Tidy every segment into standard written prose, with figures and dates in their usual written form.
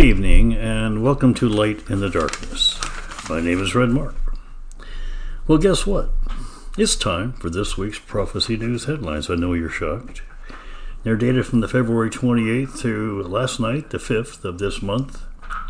evening, and welcome to Light in the Darkness. My name is Red Mark. Well, guess what? It's time for this week's Prophecy News headlines. I know you're shocked. They're dated from the February 28th to last night, the 5th of this month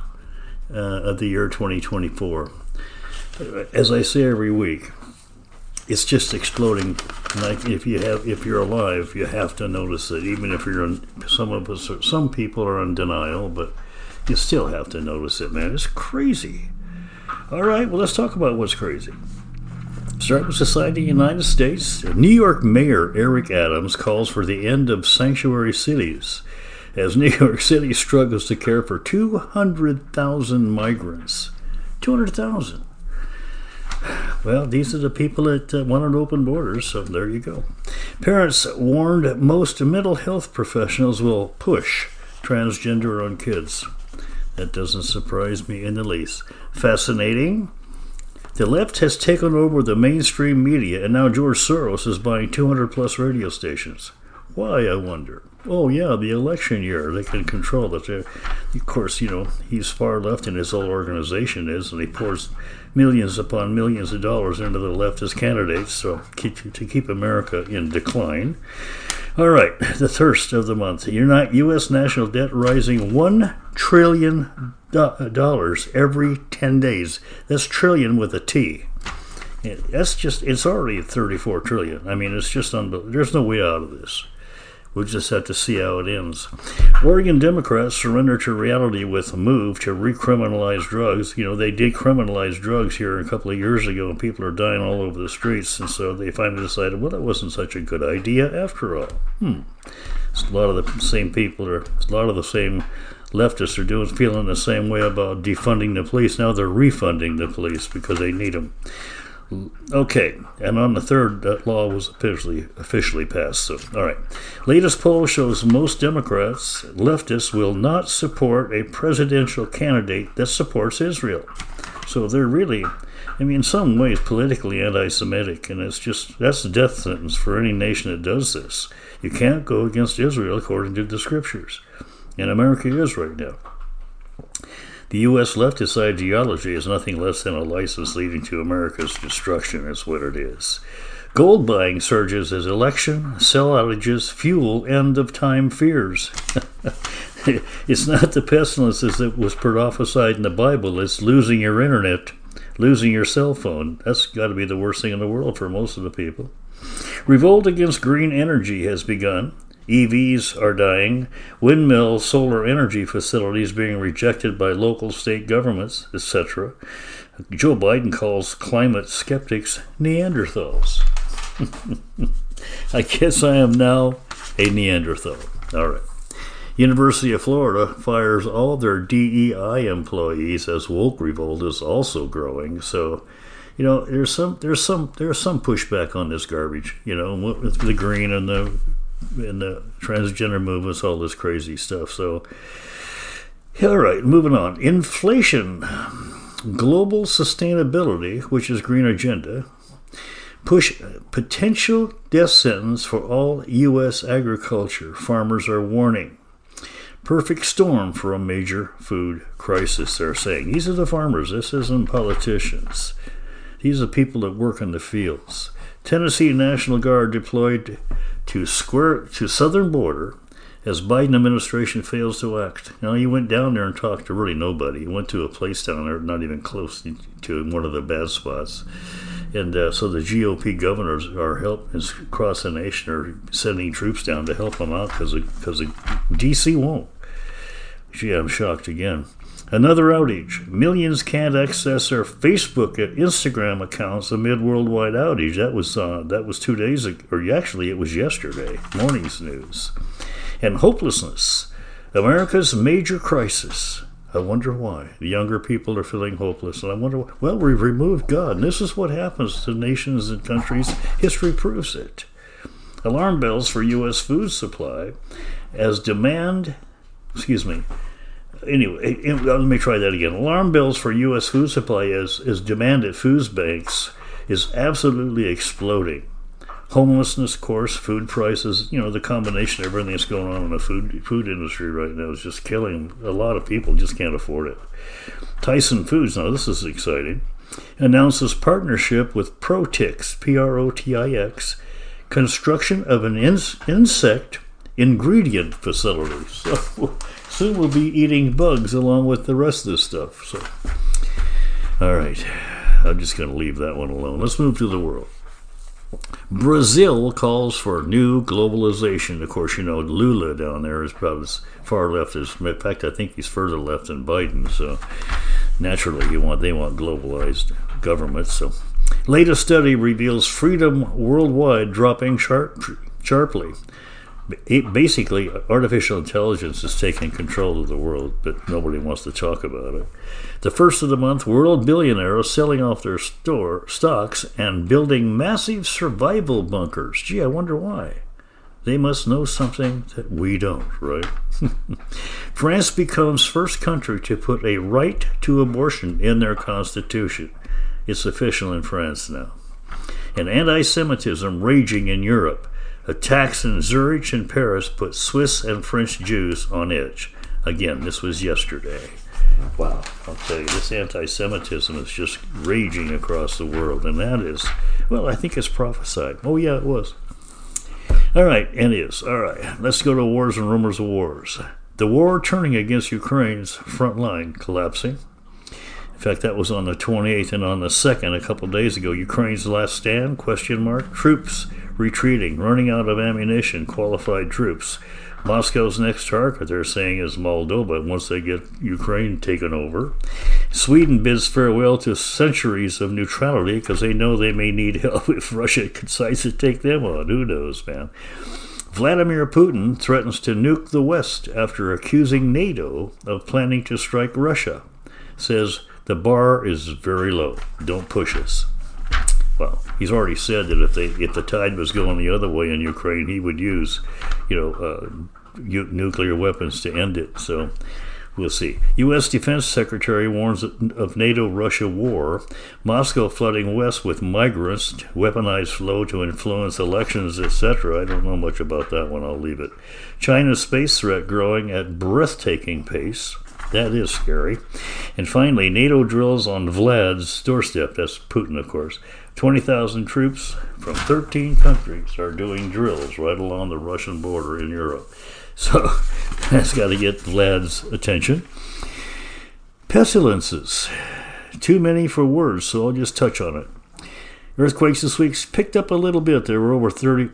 of the year 2024. As I say every week, it's just exploding. Like if you're alive, you have to notice it. Even if some people are in denial, but you still have to notice it, man. It's crazy. All right, well, let's talk about what's crazy. Start with Society of the United States. New York Mayor Eric Adams calls for the end of sanctuary cities as New York City struggles to care for 200,000 migrants. 200,000. Well, these are the people that wanted open borders, so there you go. Parents warned most mental health professionals will push transgender on kids. That doesn't surprise me in the least. Fascinating. The left has taken over the mainstream media, and now George Soros is buying 200 plus radio stations. Why, I wonder? Oh, yeah, the election year. They can control it. Of course, he's far left in his whole organization is, and he pours millions upon millions of dollars into the leftist candidates to keep America in decline. All right, the thirst of the month. U.S. national debt rising $1 trillion every 10 days. That's trillion with a T. It's already 34 trillion. I mean, it's just unbelievable. There's no way out of this. We'll just have to see how it ends. Oregon Democrats surrender to reality with a move to recriminalize drugs. They decriminalized drugs here a couple of years ago, and people are dying all over the streets. And so they finally decided, well, that wasn't such a good idea after all. It's a lot of the same people, a lot of the same leftists are feeling the same way about defunding the police. Now they're refunding the police because they need them. Okay, and on the 3rd, that law was officially passed. So, all right. Latest poll shows most Democrats, leftists, will not support a presidential candidate that supports Israel. So they're really, in some ways, politically anti-Semitic, and that's the death sentence for any nation that does this. You can't go against Israel according to the scriptures, and America is right now. The U.S. leftist ideology is nothing less than a license leading to America's destruction, is what it is. Gold buying surges as election, sell outages, fuel end-of-time fears. It's not the pestilences that was prophesied in the Bible. It's losing your internet, losing your cell phone. That's got to be the worst thing in the world for most of the people. Revolt against green energy has begun. EVs are dying, windmill solar energy facilities being rejected by local state governments, etc. Joe Biden calls climate skeptics Neanderthals. I guess I am now a Neanderthal. All right. University of Florida fires all their DEI employees as woke revolt is also growing. So, there's some pushback on this garbage. With the green and the transgender movements, all this crazy stuff. So, all right, moving on. Inflation, global sustainability, which is green agenda, push potential death sentence for all U.S. agriculture. Farmers are warning. Perfect storm for a major food crisis, they're saying. These are the farmers. This isn't politicians. These are people that work in the fields. Tennessee National Guard deployed to southern border as Biden administration fails to act. Now, he went down there and talked to really nobody. He went to a place down there not even close to one of the bad spots. And so the GOP governors across the nation are sending troops down to help them out because D.C. won't. Gee, I'm shocked again. Another outage. Millions can't access their Facebook and Instagram accounts amid worldwide outage. That was 2 days ago, or actually it was yesterday. Morning's news. And hopelessness. America's major crisis. I wonder why. The younger people are feeling hopeless. And I wonder why. Well, we've removed God. And this is what happens to nations and countries. History proves it. Alarm bells for U.S. food supply as demand... Anyway, let me try that again. Alarm bells for U.S. food supply as demand at food banks is absolutely exploding. Homelessness, of course, food prices, the combination of everything that's going on in the food industry right now is just killing a lot of people, just can't afford it. Tyson Foods, now this is exciting, announces partnership with Protix, Protix, construction of an insect ingredient facility. So soon we'll be eating bugs along with the rest of this stuff. So, all right, I'm just going to leave that one alone. Let's move to the world. Brazil calls for new globalization. Of course, Lula down there is probably as far left as, in fact, I think he's further left than Biden. So naturally, they want globalized government. So, latest study reveals freedom worldwide dropping sharply. Basically, artificial intelligence is taking control of the world, but nobody wants to talk about it. The first of the month, world billionaires selling off their stocks and building massive survival bunkers. Gee, I wonder why. They must know something that we don't, right? France becomes first country to put a right to abortion in their constitution. It's official in France now. And anti-Semitism raging in Europe. Attacks in Zurich and Paris put Swiss and French Jews on edge. Again, this was yesterday. Wow, I'll tell you, this anti-Semitism is just raging across the world. And that is, well, I think it's prophesied. Oh, yeah, it was. All right, and it is. All right, let's go to wars and rumors of wars. The war turning against Ukraine's front line collapsing. In fact, that was on the 28th, and on the 2nd, a couple days ago, Ukraine's last stand, ? Troops retreating, running out of ammunition, qualified troops. Moscow's next target, they're saying, is Moldova once they get Ukraine taken over. Sweden bids farewell to centuries of neutrality because they know they may need help if Russia decides to take them on. Who knows, man? Vladimir Putin threatens to nuke the West after accusing NATO of planning to strike Russia. Says the bar is very low. Don't push us. Well, he's already said that if the tide was going the other way in Ukraine, he would use, nuclear weapons to end it. So we'll see. U.S. Defense Secretary warns of NATO-Russia war. Moscow flooding West with migrants, weaponized flow to influence elections, etc. I don't know much about that one. I'll leave it. China's space threat growing at breathtaking pace. That is scary. And finally, NATO drills on Vlad's doorstep. That's Putin, of course. 20,000 troops from 13 countries are doing drills right along the Russian border in Europe. So that's got to get Vlad's attention. Pestilences. Too many for words, so I'll just touch on it. Earthquakes this week picked up a little bit. There were 35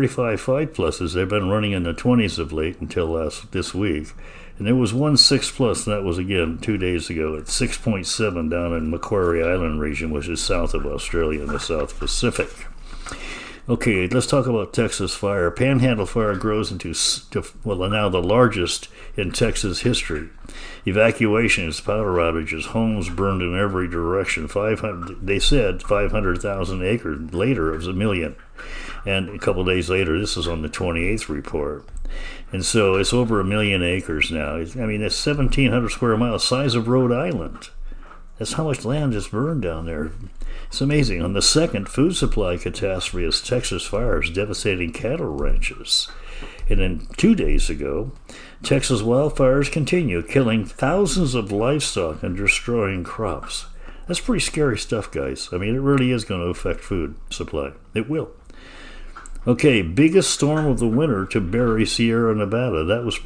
5+. They've been running in the 20s of late until this week. And there was one 6+, and that was, again, 2 days ago at 6.7 down in Macquarie Island region, which is south of Australia in the South Pacific. Okay, let's talk about Texas fire. Panhandle fire grows into now the largest in Texas history. Evacuations, power outages, homes burned in every direction. They said 500,000 acres. Later, it was 1 million. And a couple days later, this is on the 28th report. And so it's over 1 million acres now. It's 1,700 square miles, size of Rhode Island. That's how much land is burned down there. It's amazing. On the second food supply catastrophe is Texas fires devastating cattle ranches. And then 2 days ago, Texas wildfires continue, killing thousands of livestock and destroying crops. That's pretty scary stuff, guys. it really is going to affect food supply. It will. Okay, biggest storm of the winter to bury Sierra Nevada. That was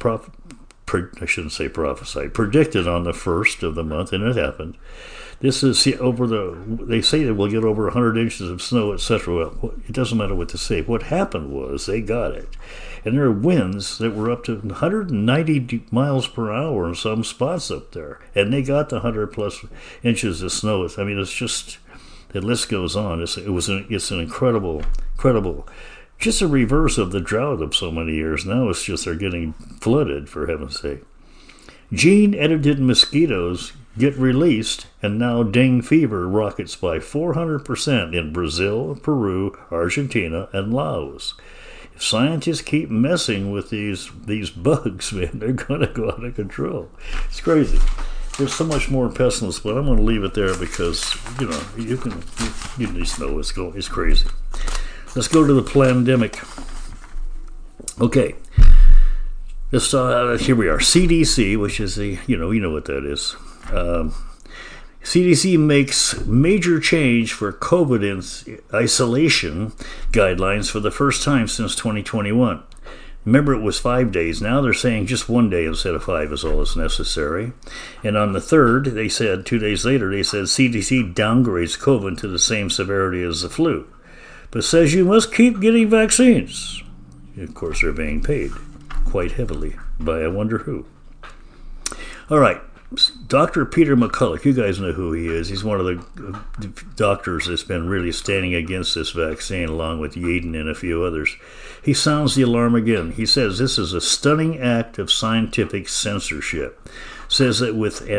predicted on the 1st of the month, and it happened. This is they say that we'll get over 100 inches of snow, etc. Well, it doesn't matter what to say. What happened was they got it. And there are winds that were up to 190 miles per hour in some spots up there. And they got the 100+ inches of snow. It's just, the list goes on. It's an incredible, just a reverse of the drought of so many years. Now it's just they're getting flooded, for heaven's sake. Gene-edited mosquitoes get released, and now dengue fever rockets by 400% in Brazil, Peru, Argentina, and Laos. If scientists keep messing with these bugs, man, they're going to go out of control. It's crazy. There's so much more pestilence, but I'm going to leave it there because, you just know it's crazy. Let's go to the pandemic. Okay. Here we are. CDC, which is you know what that is. CDC makes major change for COVID isolation guidelines for the first time since 2021. Remember, it was 5 days. Now they're saying just 1 day instead of 5 is all that's necessary. And on the 3rd, they said, 2 days later, they said CDC downgrades COVID to the same severity as the flu, but says you must keep getting vaccines. Of course, they're being paid quite heavily by I wonder who. All right. Dr. Peter McCullough, you guys know who he is. He's one of the doctors that's been really standing against this vaccine, along with Yeadon and a few others. He sounds the alarm again. He says this is a stunning act of scientific censorship. Says that with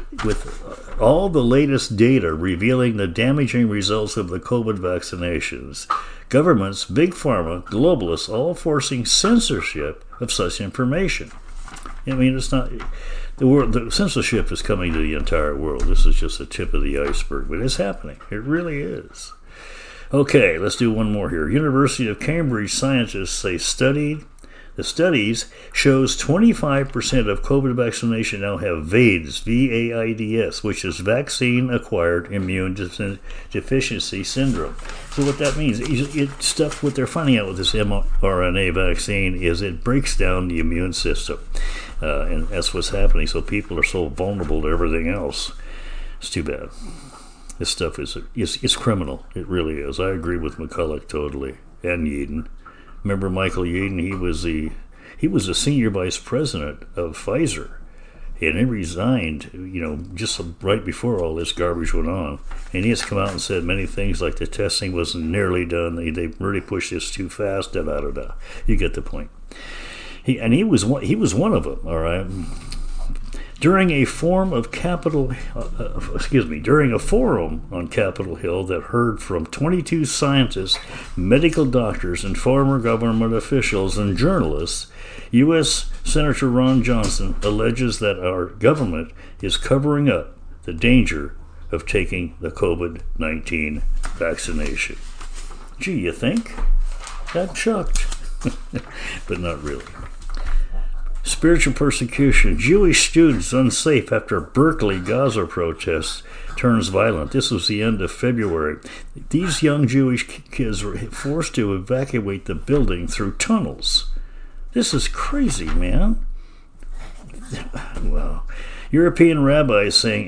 all the latest data revealing the damaging results of the COVID vaccinations, governments, big pharma, globalists, all forcing censorship of such information. I mean, it's not... The censorship is coming to the entire world. This is just the tip of the iceberg, but it's happening. It really is. Okay, let's do one more here. University of Cambridge scientists say the studies shows 25% of COVID vaccination now have VAIDS, V-A-I-D-S, which is vaccine-acquired immune deficiency syndrome. So what that means, what they're finding out with this mRNA vaccine is it breaks down the immune system. And that's what's happening. So people are so vulnerable to everything else. It's too bad. This stuff is criminal. It really is. I agree with McCullough totally, and Yeadon. Remember Michael Yeadon? He was the senior vice president of Pfizer, and he resigned, just right before all this garbage went on. And he has come out and said many things like the testing wasn't nearly done. They really pushed this too fast. Da da da da. You get the point. He was one of them. All right. During a forum on Capitol Hill that heard from 22 scientists, medical doctors, and former government officials and journalists, U.S. Senator Ron Johnson alleges that our government is covering up the danger of taking the COVID-19 vaccination. Gee, you think? I'm shocked. But not really. Spiritual persecution. Jewish students unsafe after Berkeley Gaza protests turns violent. This was the end of February. These young Jewish kids were forced to evacuate the building through tunnels. This is crazy, man. Well, European rabbis saying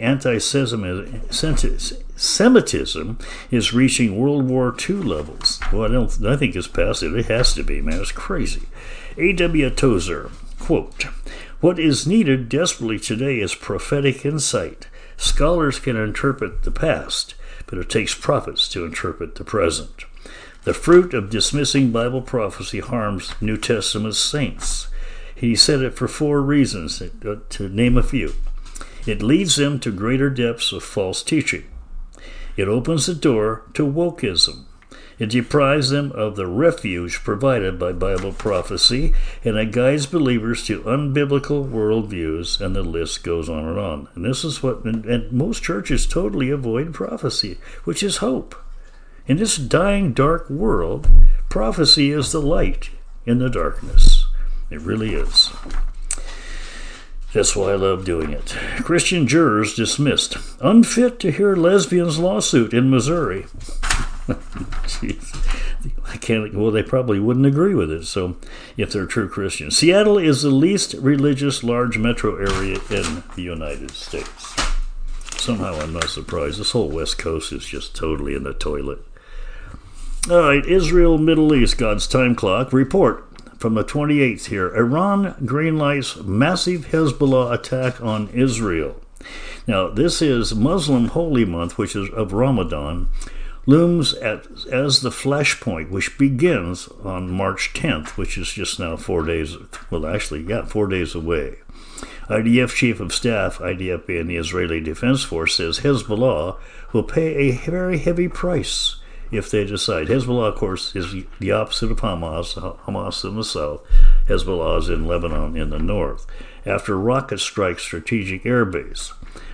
anti-Semitism is reaching World War II levels. Well, I think it's past it. It has to be, man. It's crazy. A.W. Tozer, quote, "What is needed desperately today is prophetic insight. Scholars can interpret the past, but it takes prophets to interpret the present. The fruit of dismissing Bible prophecy harms New Testament saints." He said it for 4 reasons, to name a few. It leads them to greater depths of false teaching. It opens the door to wokeism. It deprives them of the refuge provided by Bible prophecy, and it guides believers to unbiblical worldviews, and the list goes on and on. And this is and most churches totally avoid prophecy, which is hope. In this dying, dark world, prophecy is the light in the darkness. It really is. That's why I love doing it. Christian jurors dismissed. Unfit to hear lesbians' lawsuit in Missouri. Jeez. They probably wouldn't agree with it, so if they're true Christians. Seattle is the least religious large metro area in the United States. Somehow I'm not surprised. This whole West Coast is just totally in the toilet. All right, Israel, Middle East, God's time clock. Report from the 28th here. Iran greenlights massive Hezbollah attack on Israel. Now, this is Muslim holy month, which is of Ramadan, looms as the flashpoint, which begins on March 10th, which is just now 4 days, 4 days away. IDF Chief of Staff, IDF being the Israeli Defense Force, says Hezbollah will pay a very heavy price if they decide. Hezbollah, of course, is the opposite of Hamas. Hamas in the south. Hezbollah is in Lebanon in the north. After rocket strike strategic airbase.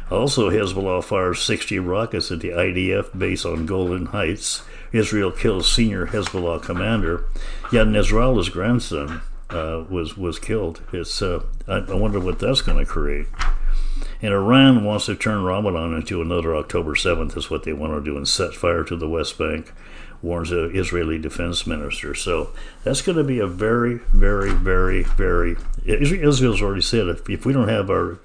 Also, Hezbollah fires 60 rockets at the IDF base on Golan Heights. Israel kills senior Hezbollah commander. Yet Nasrallah's grandson was killed. I wonder what that's going to create. And Iran wants to turn Ramadan into another October 7th, is what they want to do, and set fire to the West Bank, warns an Israeli defense minister. So that's going to be a very, very, very, very. Israel's already said if we don't have a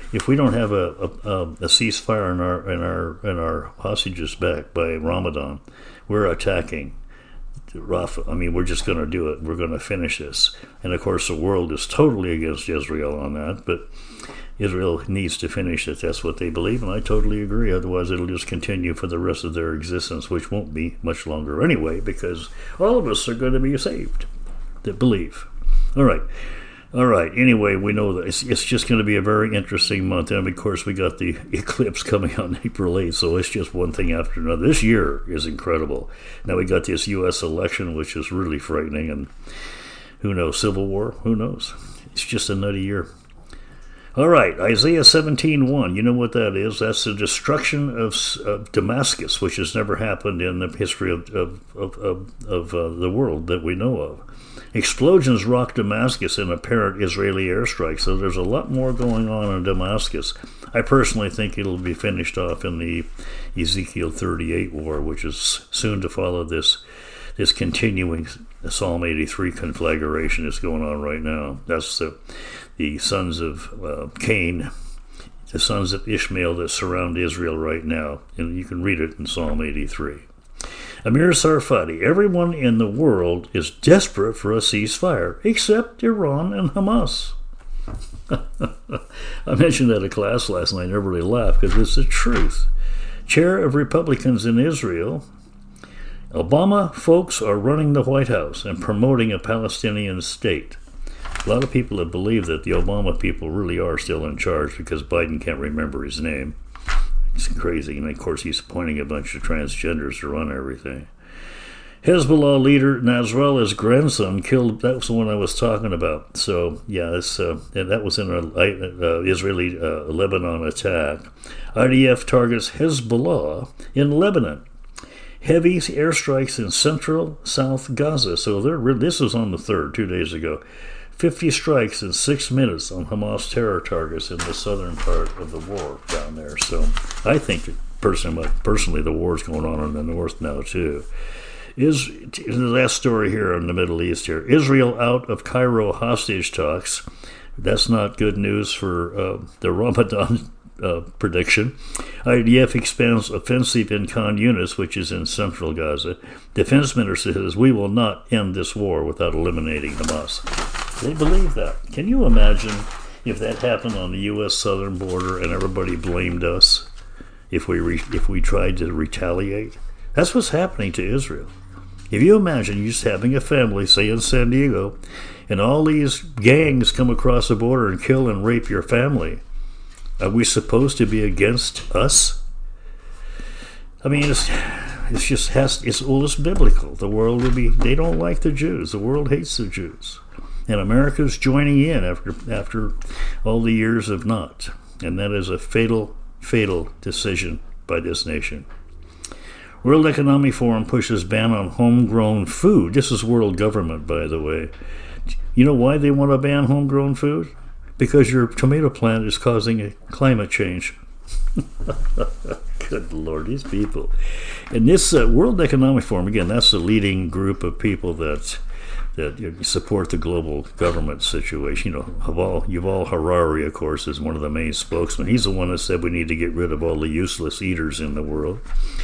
ceasefire and our hostages back by Ramadan, we're attacking Rafah. I mean, we're just going to do it. We're going to finish this. And of course, the world is totally against Israel on that, but Israel needs to finish it. That's what they believe, and I totally agree. Otherwise, it'll just continue for the rest of their existence, which won't be much longer anyway, because all of us are going to be saved that believe. All right. Anyway, we know that it's just going to be a very interesting month. And, of course, we got the eclipse coming on April 8th, so it's just one thing after another. This year is incredible. Now we got this U.S. election, which is really frightening, and who knows, civil war? Who knows? It's just a nutty year. All right, Isaiah 17:1. You know what that is? That's the destruction of Damascus, which has never happened in the history of the world that we know of. Explosions rocked Damascus in apparent Israeli airstrikes, so there's a lot more going on in Damascus. I personally think it'll be finished off in the Ezekiel 38 war, which is soon to follow this continuing Psalm 83 conflagration is going on right now. That's the sons of Cain, the sons of Ishmael that surround Israel right now. And you can read it in Psalm 83. Amir Sarfati, everyone in the world is desperate for a ceasefire, except Iran and Hamas. I mentioned that in class last night, and everybody laughed because it's the truth. Chair of Republicans in Israel, Obama folks are running the White House and promoting a Palestinian state. A lot of people have believed that the Obama people really are still in charge because Biden can't remember his name. It's crazy. And, of course, he's appointing a bunch of transgenders to run everything. Hezbollah leader Nasrallah's grandson killed. That was the one I was talking about. So, yeah, that was in an Israeli-Lebanon attack. IDF targets Hezbollah in Lebanon. Heavy airstrikes in central South Gaza. So this was on the 3rd, 2 days ago. 50 strikes in 6 minutes on Hamas terror targets in the southern part of the war down there. So I think that personally the war is going on in the north now too. The last story here in the Middle East here. Israel out of Cairo hostage talks. That's not good news for the Ramadan prediction. IDF expands offensive in Khan Yunis, which is in central Gaza. Defense minister says, we will not end this war without eliminating Hamas. They believe that. Can you imagine if that happened on the U.S. southern border and everybody blamed us if we tried to retaliate? That's what's happening to Israel. If you imagine you just having a family, say in San Diego, and all these gangs come across the border and kill and rape your family, are we supposed to be against us? I mean, it's biblical. The world would be. They don't like the Jews. The world hates the Jews. And America's joining in after all the years of not. And that is a fatal, fatal decision by this nation. World Economic Forum pushes ban on homegrown food. This is world government, by the way. You know why they want to ban homegrown food? Because your tomato plant is causing a climate change. Good Lord, these people. And this World Economic Forum, again, that's the leading group of people that support the global government situation. You know, Yuval Harari, of course, is one of the main spokesmen. He's the one that said we need to get rid of all the useless eaters in the world.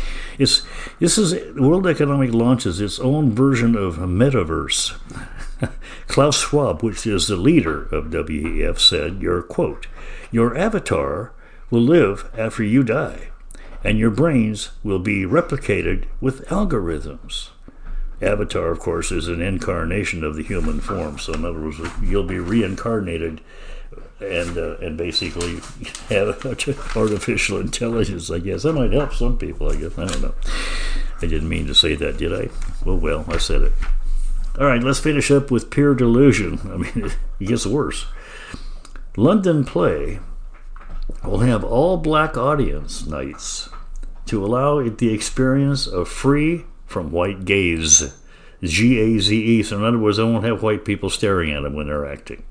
World Economic launches its own version of a metaverse. Klaus Schwab, which is the leader of WEF, said, your avatar will live after you die, and your brains will be replicated with algorithms. Avatar, of course, is an incarnation of the human form. So in other words, you'll be reincarnated and basically have artificial intelligence, I guess. That might help some people, I guess. I don't know. I didn't mean to say that, did I? Well, I said it. All right, let's finish up with pure delusion. I mean, it gets worse. London play will have all black audience nights to allow the experience of free from white gaze. Gaze. So in other words, they won't have white people staring at them when they're acting.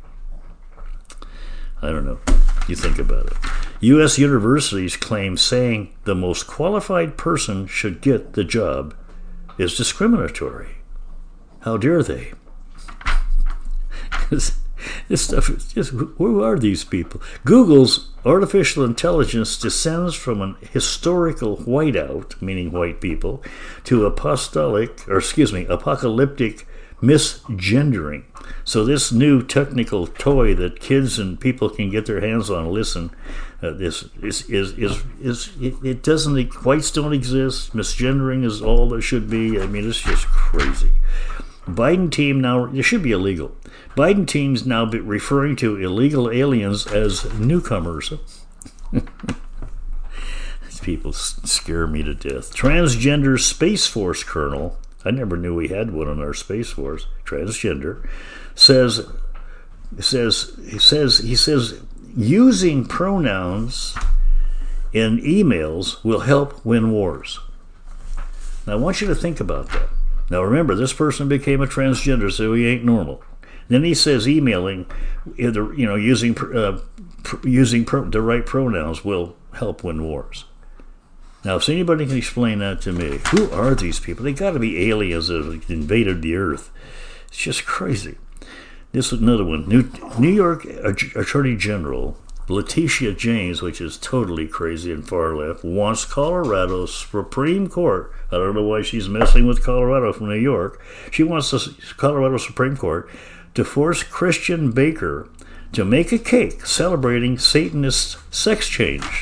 I don't know. You think about it. U.S. universities claim saying the most qualified person should get the job is discriminatory. How dare they? This stuff is just, who are these people? Google's artificial intelligence descends from an historical whiteout, meaning white people, to apocalyptic misgendering. So this new technical toy that kids and people can get their hands on, listen, it doesn't, whites don't exist, misgendering is all there should be. I mean, it's just crazy. Biden team now, it should be illegal. Biden team's now referring to illegal aliens as newcomers. These people scare me to death. Transgender Space Force colonel, I never knew we had one in our Space Force, transgender, says using pronouns in emails will help win wars. Now I want you to think about that. Now remember, this person became a transgender, so he ain't normal. Then he says emailing, using the right pronouns will help win wars. Now, if anybody can explain that to me, who are these people? They got to be aliens that have invaded the earth. It's just crazy. This is another one. New York Attorney General Letitia James, which is totally crazy and far left, wants Colorado's Supreme Court. I don't know why she's messing with Colorado from New York. She wants the Colorado Supreme Court to force Christian Baker to make a cake celebrating Satanist sex change.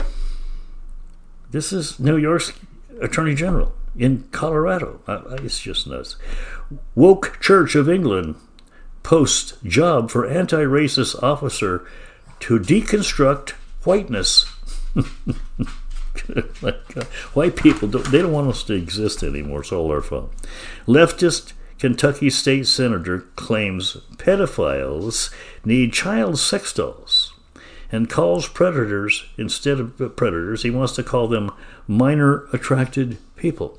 This is New York's Attorney General in Colorado. It's just nuts. Woke Church of England posts job for anti-racist officer to deconstruct whiteness. White people, they don't want us to exist anymore. It's all our fault. Leftist Kentucky state senator claims pedophiles need child sex dolls and calls predators, instead of predators, he wants to call them minor attracted people.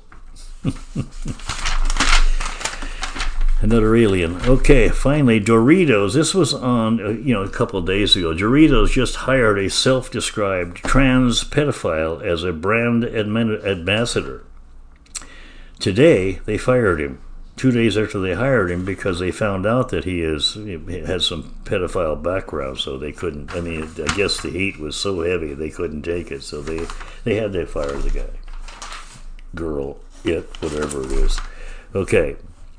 Another alien. Okay, finally, Doritos. This was on, a couple of days ago. Doritos just hired a self-described trans pedophile as a brand ambassador. Today, they fired him. 2 days after they hired him, because they found out that he has some pedophile background, so they couldn't. I mean, I guess the heat was so heavy they couldn't take it, so they had to fire the guy, girl, it, whatever it is. Okay,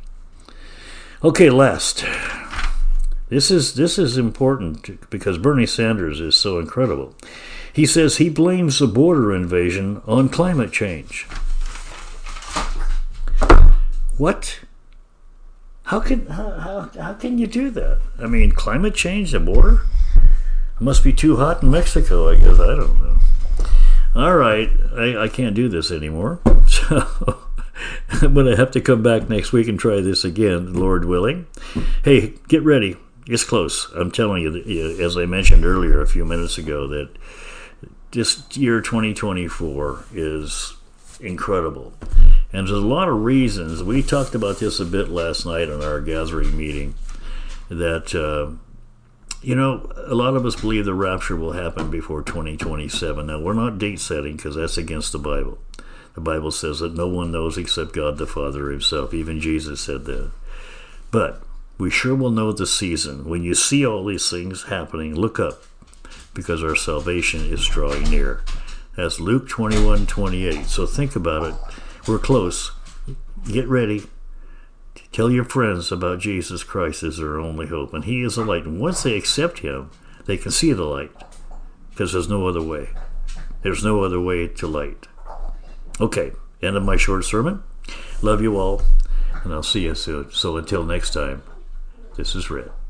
last. This is important because Bernie Sanders is so incredible. He says he blames the border invasion on climate change. What? How can you do that? I mean, climate change, the border? It must be too hot in Mexico, I guess. I don't know. All right, I can't do this anymore. So I'm going to have to come back next week and try this again, Lord willing. Hey, get ready. It's close. I'm telling you, as I mentioned earlier a few minutes ago, that this year 2024 is incredible. And there's a lot of reasons. We talked about this a bit last night on our gathering meeting, that, a lot of us believe the rapture will happen before 2027. Now, we're not date setting because that's against the Bible. The Bible says that no one knows except God the Father himself. Even Jesus said that. But we sure will know the season. When you see all these things happening, look up, because our salvation is drawing near. That's Luke 21:28. So think about it. We're close. Get ready. Tell your friends about Jesus Christ as their only hope. And he is the light. And once they accept him, they can see the light. Because there's no other way. There's no other way to light. Okay, end of my short sermon. Love you all. And I'll see you soon. So until next time, this is Red.